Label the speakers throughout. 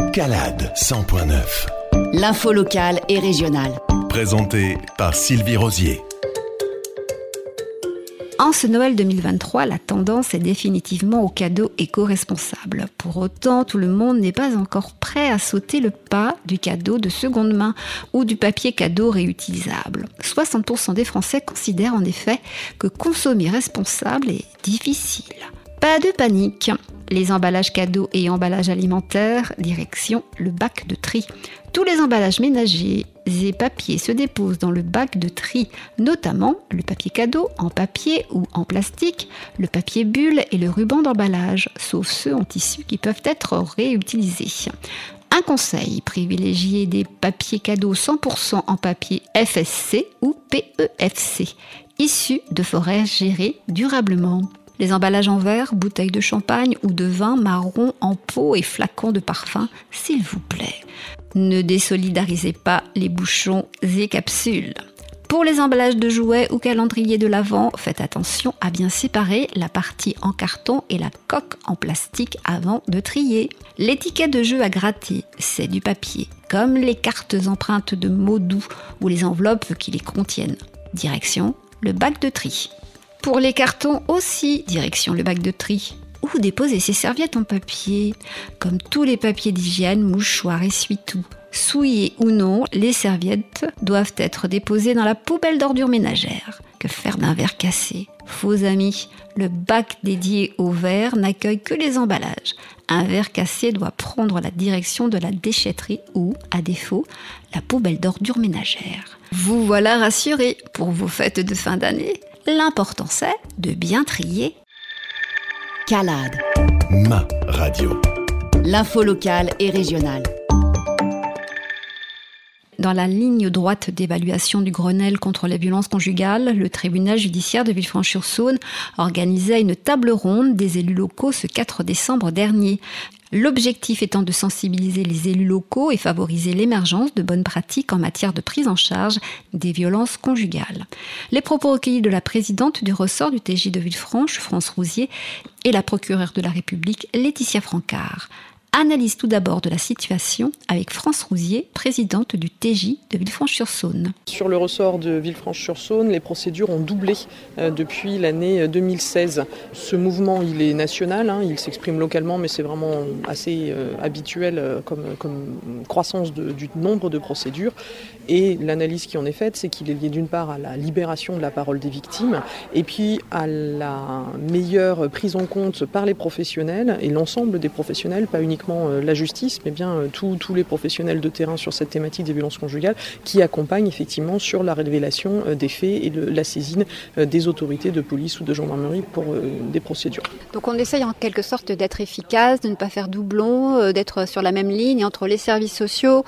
Speaker 1: Calade 100.9.
Speaker 2: L'info locale et régionale.
Speaker 1: Présenté par Sylvie Rosier.
Speaker 3: En ce Noël 2023, la tendance est définitivement aux cadeaux éco-responsables. Pour autant, tout le monde n'est pas encore prêt à sauter le pas du cadeau de seconde main ou du papier cadeau réutilisable. 60% des Français considèrent en effet que consommer responsable est difficile. Pas de panique. Les emballages cadeaux et emballages alimentaires, direction le bac de tri. Tous les emballages ménagers et papiers se déposent dans le bac de tri, notamment le papier cadeau en papier ou en plastique, le papier bulle et le ruban d'emballage, sauf ceux en tissu qui peuvent être réutilisés. Un conseil, privilégiez des papiers cadeaux 100% en papier FSC ou PEFC, issus de forêts gérées durablement. Les emballages en verre, bouteilles de champagne ou de vin marron en pot et flacons de parfum, s'il vous plaît. Ne désolidarisez pas les bouchons et capsules. Pour les emballages de jouets ou calendriers de l'Avent, faites attention à bien séparer la partie en carton et la coque en plastique avant de trier. L'étiquette de jeu à gratter, c'est du papier, comme les cartes empreintes de mots doux ou les enveloppes qui les contiennent. Direction le bac de tri. Pour les cartons aussi, direction le bac de tri. Ou déposer ses serviettes en papier. Comme tous les papiers d'hygiène, mouchoirs, essuie-tout. Souillés ou non, les serviettes doivent être déposées dans la poubelle d'ordures ménagères. Que faire d'un verre cassé ? Faux amis, le bac dédié au verre n'accueille que les emballages. Un verre cassé doit prendre la direction de la déchetterie ou, à défaut, la poubelle d'ordures ménagères. Vous voilà rassurés pour vos fêtes de fin d'année. L'important c'est de bien trier.
Speaker 2: Calade.
Speaker 1: Ma radio.
Speaker 2: L'info locale et régionale.
Speaker 3: Dans la ligne droite d'évaluation du Grenelle contre les violences conjugales, le tribunal judiciaire de Villefranche-sur-Saône organisait une table ronde des élus locaux ce 4 décembre dernier. L'objectif étant de sensibiliser les élus locaux et favoriser l'émergence de bonnes pratiques en matière de prise en charge des violences conjugales. Les propos recueillis de la présidente du ressort du TJ de Villefranche, France Rousier, et la procureure de la République, Laetitia Francard. Analyse tout d'abord de la situation avec France Rousier, présidente du TJ de Villefranche-sur-Saône.
Speaker 4: Sur le ressort de Villefranche-sur-Saône, les procédures ont doublé depuis l'année 2016. Ce mouvement, il est national, il s'exprime localement, mais c'est vraiment assez habituel comme croissance du nombre de procédures. Et l'analyse qui en est faite, c'est qu'il est lié d'une part à la libération de la parole des victimes et puis à la meilleure prise en compte par les professionnels et l'ensemble des professionnels, pas uniquement la justice, mais bien tous les professionnels de terrain sur cette thématique des violences conjugales qui accompagnent effectivement sur la révélation des faits et la saisine des autorités de police ou de gendarmerie pour des procédures.
Speaker 5: Donc on essaye en quelque sorte d'être efficace, de ne pas faire doublon, d'être sur la même ligne entre les services sociaux,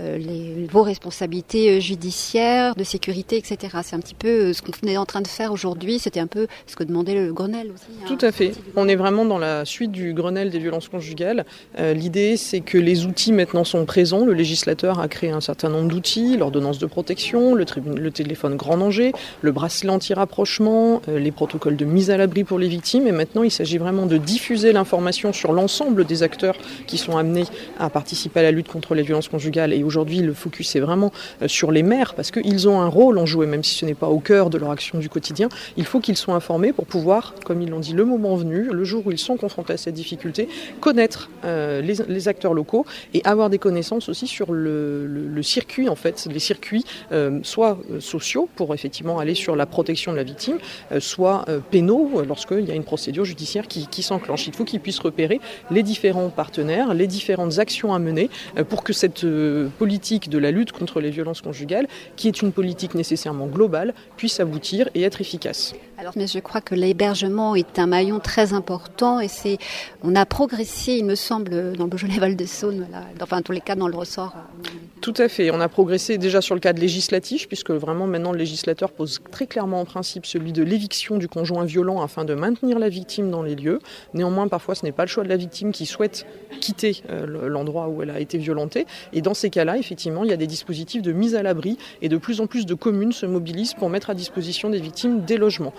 Speaker 5: vos responsabilités judiciaires, de sécurité, etc. C'est un petit peu ce qu'on est en train de faire aujourd'hui, c'était un peu ce que demandait le Grenelle aussi.
Speaker 4: Tout à fait. On est vraiment dans la suite du Grenelle des violences conjugales. L'idée, c'est que les outils maintenant sont présents. Le législateur a créé un certain nombre d'outils, l'ordonnance de protection, le téléphone grand danger, le bracelet anti-rapprochement, les protocoles de mise à l'abri pour les victimes. Et maintenant, il s'agit vraiment de diffuser l'information sur l'ensemble des acteurs qui sont amenés à participer à la lutte contre les violences conjugales. Et aujourd'hui, le focus est vraiment sur les maires, parce qu'ils ont un rôle en jouer, même si ce n'est pas au cœur de leur action du quotidien. Il faut qu'ils soient informés pour pouvoir, comme ils l'ont dit, le moment venu, le jour où ils sont confrontés à cette difficulté, connaître les acteurs locaux et avoir des connaissances aussi sur le circuit, en fait, les circuits soit sociaux pour effectivement aller sur la protection de la victime, soit pénaux lorsqu'il y a une procédure judiciaire qui s'enclenche. Il faut qu'ils puissent repérer les différents partenaires, les différentes actions à mener pour que cette politique de la lutte contre les violences conjugales, qui est une politique nécessairement globale, puisse aboutir et être efficace.
Speaker 5: Alors, mais je crois que l'hébergement est un maillon très important et on a progressé, il me semble, dans le Beaujolais-Val-de-Saône, enfin, en tous les cas, dans le ressort.
Speaker 4: Tout à fait. On a progressé déjà sur le cadre législatif, puisque vraiment maintenant le législateur pose très clairement en principe celui de l'éviction du conjoint violent afin de maintenir la victime dans les lieux. Néanmoins, parfois, ce n'est pas le choix de la victime qui souhaite quitter l'endroit où elle a été violentée. Et dans ces cas-là, effectivement, il y a des dispositifs de mise à l'abri et de plus en plus de communes se mobilisent pour mettre à disposition des victimes des logements.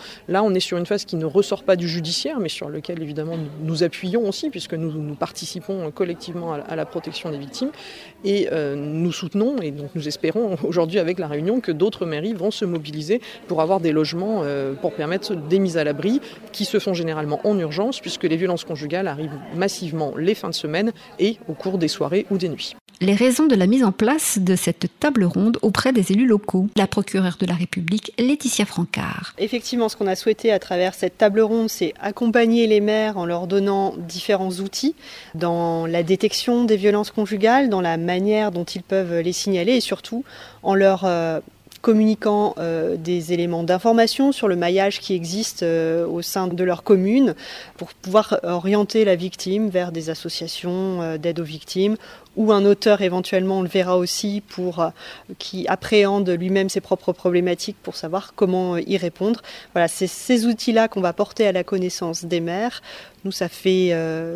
Speaker 4: Là, on est sur une phase qui ne ressort pas du judiciaire, mais sur lequel, évidemment, nous appuyons aussi, puisque nous participons collectivement à la protection des victimes. Et nous soutenons, et donc nous espérons aujourd'hui avec la Réunion, que d'autres mairies vont se mobiliser pour avoir des logements pour permettre des mises à l'abri qui se font généralement en urgence, puisque les violences conjugales arrivent massivement les fins de semaine et au cours des soirées ou des nuits.
Speaker 3: Les raisons de la mise en place de cette table ronde auprès des élus locaux. La procureure de la République, Laetitia Francard.
Speaker 6: Effectivement, ce qu'on a souhaité à travers cette table ronde, c'est accompagner les maires en leur donnant différents outils dans la détection des violences conjugales, dans la manière dont ils peuvent les signaler et surtout en leur communiquant des éléments d'information sur le maillage qui existe au sein de leur commune pour pouvoir orienter la victime vers des associations d'aide aux victimes ou un auteur éventuellement, on le verra aussi, qui appréhende lui-même ses propres problématiques pour savoir comment y répondre. Voilà, c'est ces outils-là qu'on va porter à la connaissance des maires. Nous, ça fait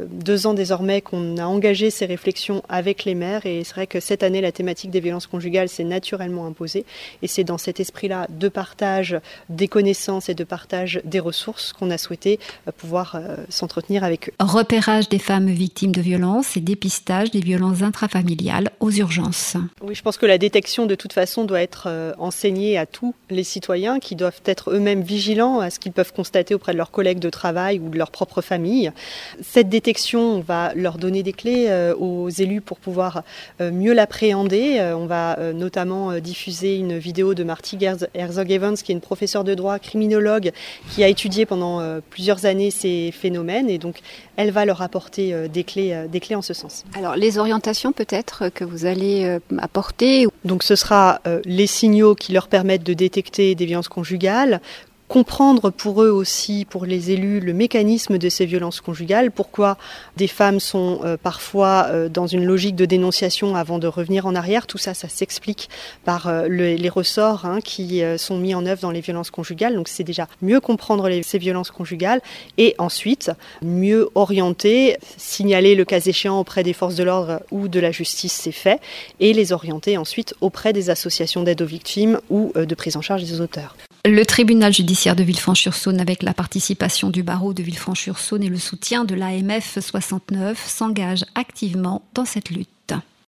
Speaker 6: 2 ans désormais qu'on a engagé ces réflexions avec les maires et c'est vrai que cette année, la thématique des violences conjugales s'est naturellement imposée et c'est dans cet esprit-là de partage des connaissances et de partage des ressources qu'on a souhaité pouvoir s'entretenir avec eux.
Speaker 3: Repérage des femmes victimes de violences et dépistage des violences intrafamiliales aux urgences.
Speaker 6: Oui, je pense que la détection de toute façon doit être enseignée à tous les citoyens qui doivent être eux-mêmes vigilants à ce qu'ils peuvent constater auprès de leurs collègues de travail ou de leur propre famille. Cette détection, on va leur donner des clés aux élus pour pouvoir mieux l'appréhender. On va notamment diffuser une vidéo de Marty Herzog-Evans, qui est une professeure de droit, criminologue, qui a étudié pendant plusieurs années ces phénomènes et donc elle va leur apporter des clés en ce sens.
Speaker 5: Alors les orientations peut-être que vous allez apporter.
Speaker 6: Donc ce sera les signaux qui leur permettent de détecter des violences conjugales, comprendre pour eux aussi, pour les élus, le mécanisme de ces violences conjugales, pourquoi des femmes sont parfois dans une logique de dénonciation avant de revenir en arrière. Tout ça, ça s'explique par les ressorts qui sont mis en œuvre dans les violences conjugales. Donc c'est déjà mieux comprendre ces violences conjugales et ensuite mieux orienter, signaler le cas échéant auprès des forces de l'ordre ou de la justice, c'est fait, et les orienter ensuite auprès des associations d'aide aux victimes ou de prise en charge des auteurs.
Speaker 3: Le tribunal judiciaire de Villefranche-sur-Saône, avec la participation du barreau de Villefranche-sur-Saône et le soutien de l'AMF 69, s'engage activement dans cette lutte.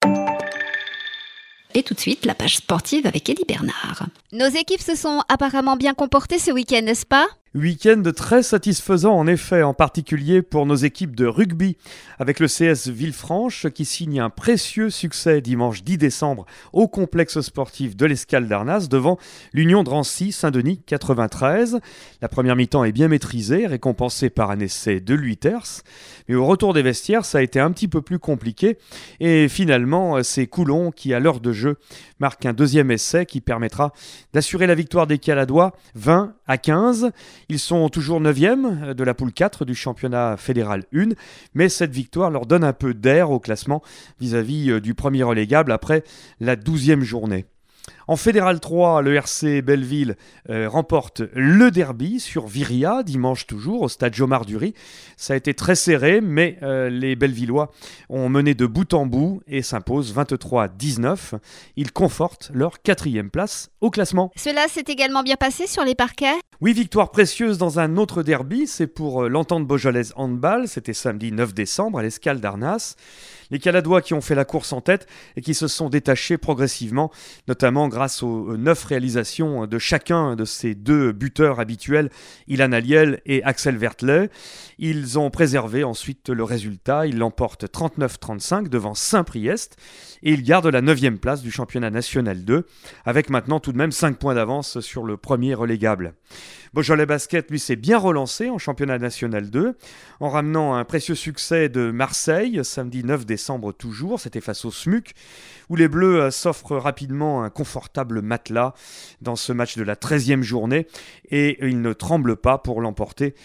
Speaker 3: Et tout de suite, la page sportive avec Eddie Bernard. Nos équipes se sont apparemment bien comportées ce week-end, n'est-ce pas ?
Speaker 7: Week-end très satisfaisant en effet, en particulier pour nos équipes de rugby, avec le CS Villefranche qui signe un précieux succès dimanche 10 décembre au complexe sportif de l'Escale d'Arnas devant l'Union Drancy Saint-Denis 93. La première mi-temps est bien maîtrisée, récompensée par un essai de Luiters, mais au retour des vestiaires ça a été un petit peu plus compliqué et finalement c'est Coulon qui à l'heure de jeu marque un deuxième essai qui permettra d'assurer la victoire des Caladois 20-15. Ils sont toujours 9e de la poule 4 du championnat fédéral 1, mais cette victoire leur donne un peu d'air au classement vis-à-vis du premier relégable après la 12e journée. En Fédéral 3, le RC Belleville remporte le derby sur Viria, dimanche toujours, au stade Jomard-Dury. Ça a été très serré, mais les Bellevillois ont mené de bout en bout et s'imposent 23-19. Ils confortent leur 4e place au classement.
Speaker 3: Cela s'est également bien passé sur les parquets ?
Speaker 7: Oui, victoire précieuse dans un autre derby, c'est pour l'Entente Beaujolaise Handball. C'était samedi 9 décembre à l'Escale d'Arnas. Les Caladois qui ont fait la course en tête et qui se sont détachés progressivement, notamment grâce aux 9 réalisations de chacun de ces 2 buteurs habituels, Ilan Aliel et Axel Vertley. Ils ont préservé ensuite le résultat. Ils l'emportent 39-35 devant Saint-Priest et ils gardent la 9e place du championnat national 2 avec maintenant tout de même 5 points d'avance sur le premier relégable. Beaujolais Basket, lui, s'est bien relancé en championnat national 2 en ramenant un précieux succès de Marseille, samedi 9 décembre toujours, c'était face au SMUC, où les Bleus s'offrent rapidement un confortable matelas dans ce match de la 13e journée et ils ne tremblent pas pour l'emporter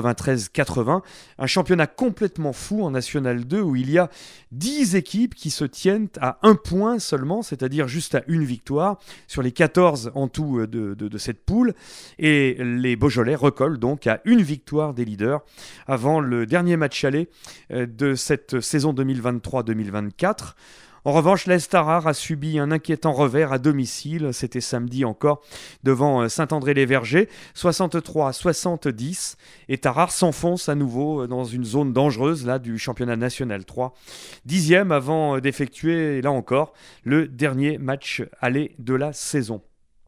Speaker 7: 93-80. Un championnat complètement fou en National 2 où il y a 10 équipes qui se tiennent à 1 point seulement, c'est-à-dire juste à une victoire sur les 14 en tout de cette poule et les Beaujolais recollent donc à une victoire des leaders avant le dernier match aller de cette saison 2023-2024. En revanche, l'AS Tarare a subi un inquiétant revers à domicile, c'était samedi encore, devant Saint-André-les-Vergers, 63-70, et Tarare s'enfonce à nouveau dans une zone dangereuse là, du championnat national 3. 10e avant d'effectuer, là encore, le dernier match aller de la saison.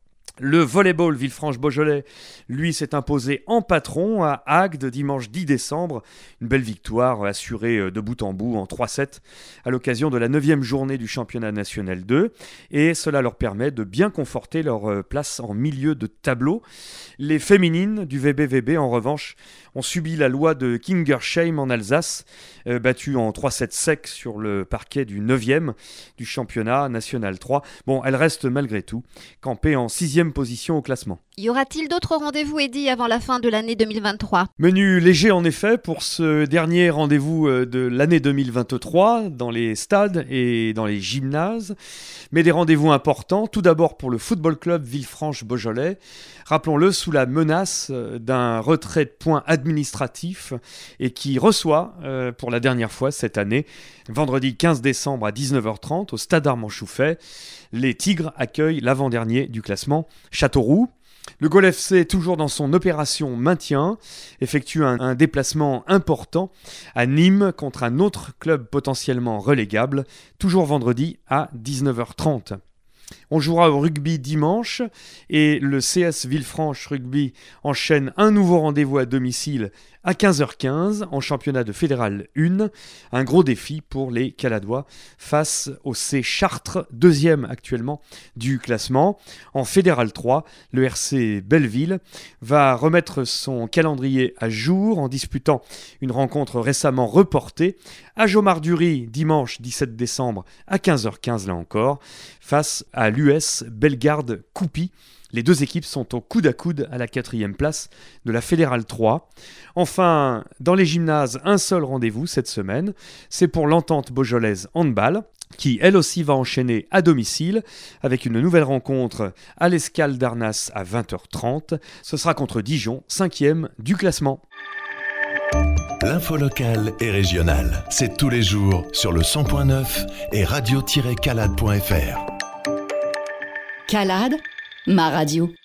Speaker 7: Le volleyball Villefranche-Beaujolais, lui, s'est imposé en patron à Agde dimanche 10 décembre. Une belle victoire assurée de bout en bout en 3-7 à l'occasion de la 9e journée du championnat national 2. Et cela leur permet de bien conforter leur place en milieu de tableau. Les féminines du VBVB, en revanche, ont subi la loi de Kingersheim en Alsace, battues en 3-7 sec sur le parquet du 9e du championnat national 3. Bon, elles restent malgré tout campées en 6e position au classement.
Speaker 3: Y aura-t-il d'autres rendez-vous, Eddy, avant la fin de l'année 2023 ?
Speaker 7: Menu léger en effet pour ce dernier rendez-vous de l'année 2023 dans les stades et dans les gymnases, mais des rendez-vous importants, tout d'abord pour le football club Villefranche-Beaujolais, rappelons-le, sous la menace d'un retrait de points administratif et qui reçoit pour la dernière fois cette année, vendredi 15 décembre à 19h30 au stade Armand-Chouffet, les Tigres accueillent l'avant-dernier du classement, Châteauroux. Le Gol FC, toujours dans son opération maintien, effectue un déplacement important à Nîmes contre un autre club potentiellement relégable, toujours vendredi à 19h30. On jouera au rugby dimanche et le CS Villefranche Rugby enchaîne un nouveau rendez-vous à domicile à 15h15 en championnat de Fédéral 1. Un gros défi pour les Caladois face au C Chartres, 2e actuellement du classement. En Fédéral 3, le RC Belleville va remettre son calendrier à jour en disputant une rencontre récemment reportée à Jomard-Dury dimanche 17 décembre à 15h15 là encore, face à l'US Bellegarde Coupy. Les deux équipes sont au coude à coude à la 4e place de la Fédérale 3. Enfin, dans les gymnases, un seul rendez-vous cette semaine, c'est pour l'Entente Beaujolaise Handball, qui elle aussi va enchaîner à domicile avec une nouvelle rencontre à l'Escale d'Arnas à 20h30. Ce sera contre Dijon, 5e du classement.
Speaker 1: L'info locale et régionale, c'est tous les jours sur le 100.9 et radio-calade.fr.
Speaker 2: Calade, ma radio.